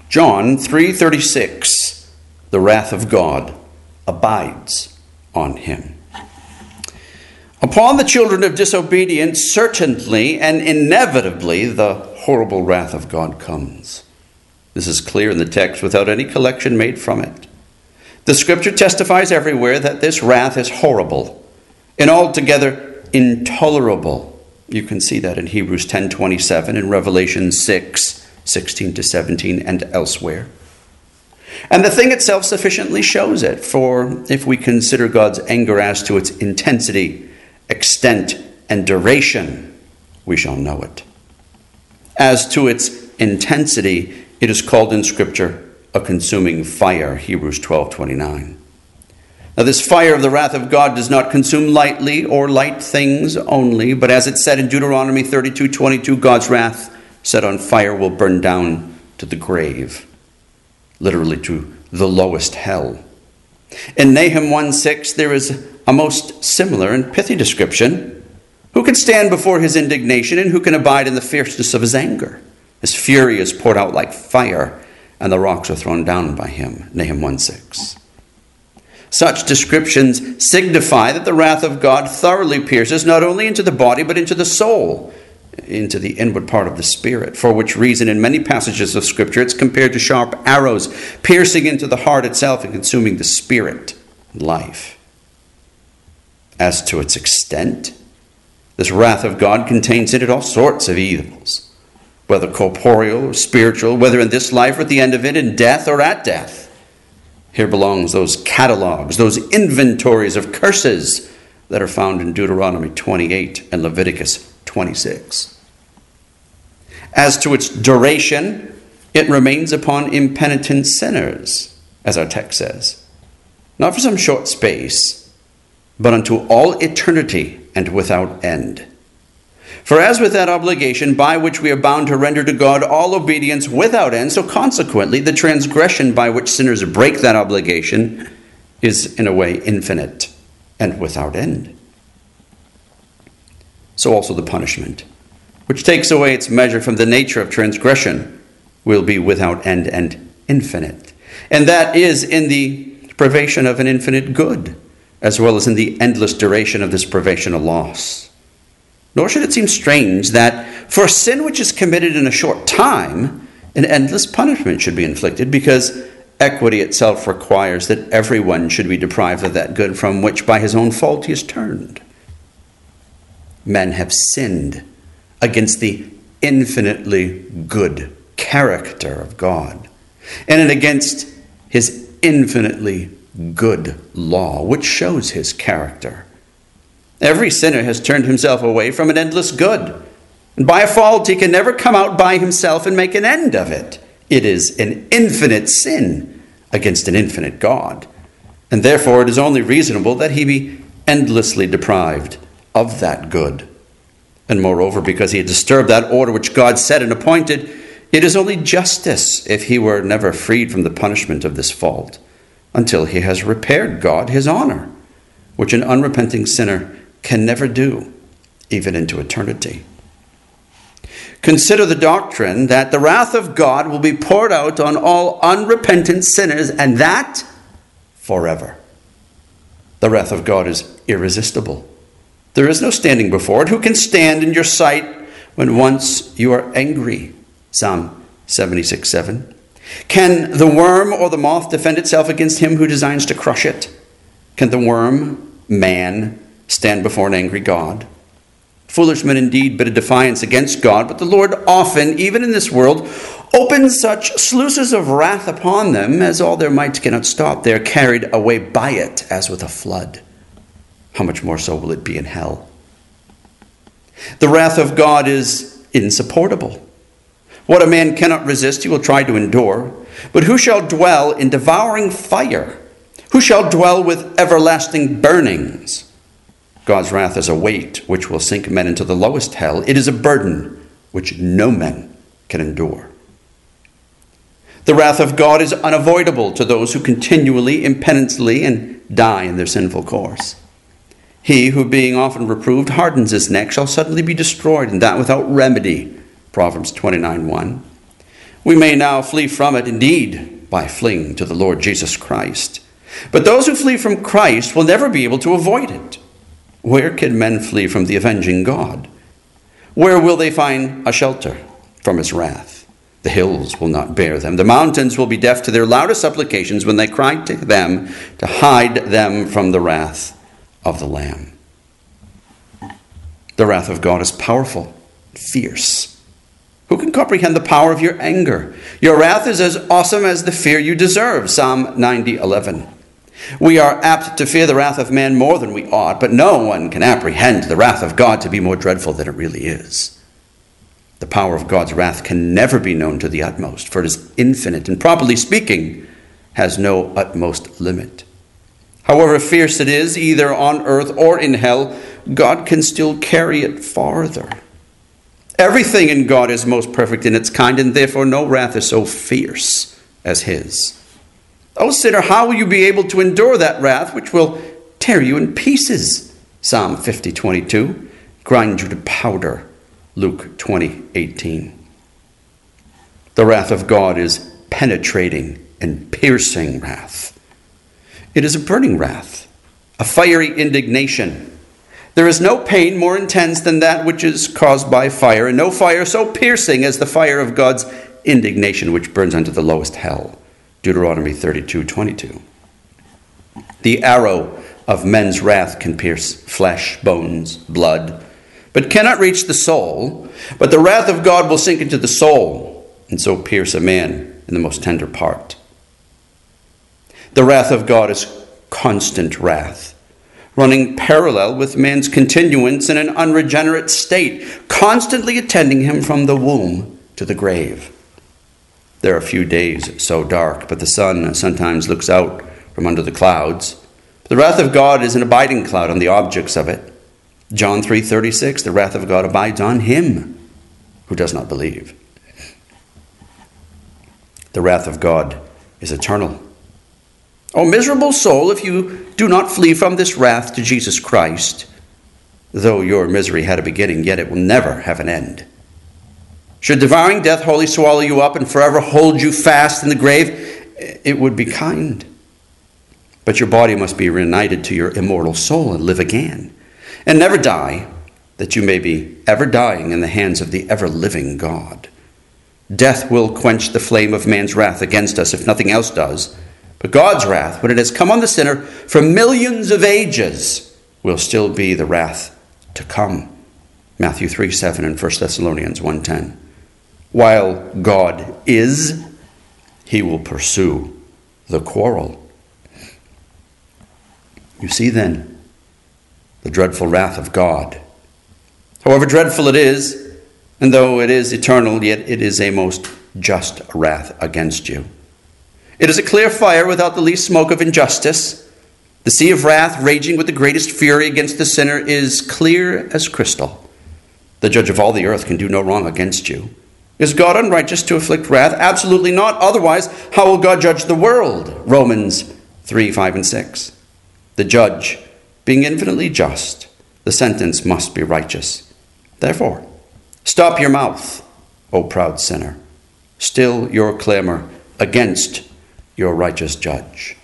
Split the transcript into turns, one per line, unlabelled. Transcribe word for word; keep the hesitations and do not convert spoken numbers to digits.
John three thirty-six, the wrath of God abides on him. Upon the children of disobedience, certainly and inevitably, the horrible wrath of God comes. This is clear in the text without any collection made from it. The scripture testifies everywhere that this wrath is horrible and altogether intolerable. You can see that in Hebrews ten twenty-seven, in Revelation six sixteen to seventeen, and elsewhere. And the thing itself sufficiently shows it, for if we consider God's anger as to its intensity, extent, and duration, we shall know it. As to its intensity, it is called in Scripture a consuming fire, Hebrews twelve twenty-nine. Now this fire of the wrath of God does not consume lightly or light things only, but as it said in Deuteronomy thirty-two twenty-two, God's wrath set on fire will burn down to the grave, literally to the lowest hell. In Nahum one six, there is a most similar and pithy description. Who can stand before his indignation, and who can abide in the fierceness of his anger? His fury is poured out like fire, and the rocks are thrown down by him. Nahum one six. Such descriptions signify that the wrath of God thoroughly pierces not only into the body, but into the soul, into the inward part of the spirit, for which reason in many passages of Scripture it's compared to sharp arrows piercing into the heart itself and consuming the spirit and life. As to its extent, this wrath of God contains in it all sorts of evils, whether corporeal or spiritual, whether in this life or at the end of it, in death or at death. Here belongs those catalogs, those inventories of curses that are found in Deuteronomy twenty-eight and Leviticus twenty-six. As to its duration, it remains upon impenitent sinners, as our text says, not for some short space, but unto all eternity and without end. For as with that obligation by which we are bound to render to God all obedience without end, so consequently the transgression by which sinners break that obligation is in a way infinite and without end. So also the punishment, which takes away its measure from the nature of transgression, will be without end and infinite. And that is in the privation of an infinite good, as well as in the endless duration of this privation of loss. Nor should it seem strange that for a sin which is committed in a short time, an endless punishment should be inflicted, because equity itself requires that everyone should be deprived of that good from which by his own fault he is turned. Men have sinned against the infinitely good character of God, and against his infinitely good law, which shows his character. Every sinner has turned himself away from an endless good, and by a fault he can never come out by himself and make an end of it. It is an infinite sin against an infinite God, and therefore it is only reasonable that he be endlessly deprived of that good. And moreover, because he had disturbed that order which God set and appointed, it is only justice if he were never freed from the punishment of this fault, until he has repaired God his honor, which an unrepenting sinner can never do, even into eternity. Consider the doctrine that the wrath of God will be poured out on all unrepentant sinners, and that forever. The wrath of God is irresistible. There is no standing before it. Who can stand in your sight when once you are angry? Psalm seventy-six seven. Can the worm or the moth defend itself against him who designs to crush it? Can the worm, man, stand before an angry God? Foolish men indeed bid a defiance against God, but the Lord often, even in this world, opens such sluices of wrath upon them as all their might cannot stop. They are carried away by it as with a flood. How much more so will it be in hell? The wrath of God is insupportable. What a man cannot resist, he will try to endure. But who shall dwell in devouring fire? Who shall dwell with everlasting burnings? God's wrath is a weight which will sink men into the lowest hell. It is a burden which no man can endure. The wrath of God is unavoidable to those who continually, impenitently, and die in their sinful course. He who, being often reproved, hardens his neck, shall suddenly be destroyed, and that without remedy. Proverbs twenty-nine one. We may now flee from it indeed by fleeing to the Lord Jesus Christ. But those who flee from Christ will never be able to avoid it. Where can men flee from the avenging God? Where will they find a shelter from his wrath? The hills will not bear them. The mountains will be deaf to their loudest supplications when they cry to them to hide them from the wrath of the Lamb. The wrath of God is powerful, fierce. Who can comprehend the power of your anger? Your wrath is as awesome as the fear you deserve. Psalm ninety eleven. We are apt to fear the wrath of man more than we ought, but no one can apprehend the wrath of God to be more dreadful than it really is. The power of God's wrath can never be known to the utmost, for it is infinite and, properly speaking, has no utmost limit. However fierce it is, either on earth or in hell, God can still carry it farther. Everything in God is most perfect in its kind, and therefore no wrath is so fierce as his. O sinner, how will you be able to endure that wrath which will tear you in pieces? Psalm fifty twenty-two. Grind you to powder. Luke twenty eighteen. The wrath of God is penetrating and piercing wrath. It is a burning wrath, a fiery indignation. There is no pain more intense than that which is caused by fire, and no fire so piercing as the fire of God's indignation, which burns unto the lowest hell. Deuteronomy thirty-two twenty-two. The arrow of men's wrath can pierce flesh, bones, blood, but cannot reach the soul. But the wrath of God will sink into the soul, and so pierce a man in the most tender part. The wrath of God is constant wrath, running parallel with man's continuance in an unregenerate state, constantly attending him from the womb to the grave. There are few days so dark, but the sun sometimes looks out from under the clouds. The wrath of God is an abiding cloud on the objects of it. John three thirty-six, the wrath of God abides on him who does not believe. The wrath of God is eternal. O miserable soul, if you do not flee from this wrath to Jesus Christ, though your misery had a beginning, yet it will never have an end. Should devouring death wholly swallow you up and forever hold you fast in the grave, it would be kind. But your body must be reunited to your immortal soul and live again, and never die, that you may be ever dying in the hands of the ever-living God. Death will quench the flame of man's wrath against us if nothing else does. But God's wrath, when it has come on the sinner for millions of ages, will still be the wrath to come. Matthew three seven and First Thessalonians one ten. While God is, he will pursue the quarrel. You see then the dreadful wrath of God. However dreadful it is, and though it is eternal, yet it is a most just wrath against you. It is a clear fire without the least smoke of injustice. The sea of wrath raging with the greatest fury against the sinner is clear as crystal. The judge of all the earth can do no wrong against you. Is God unrighteous to afflict wrath? Absolutely not. Otherwise, how will God judge the world? Romans three, five, and six. The judge, being infinitely just, the sentence must be righteous. Therefore, stop your mouth, O proud sinner. Still your clamor against your righteous judge.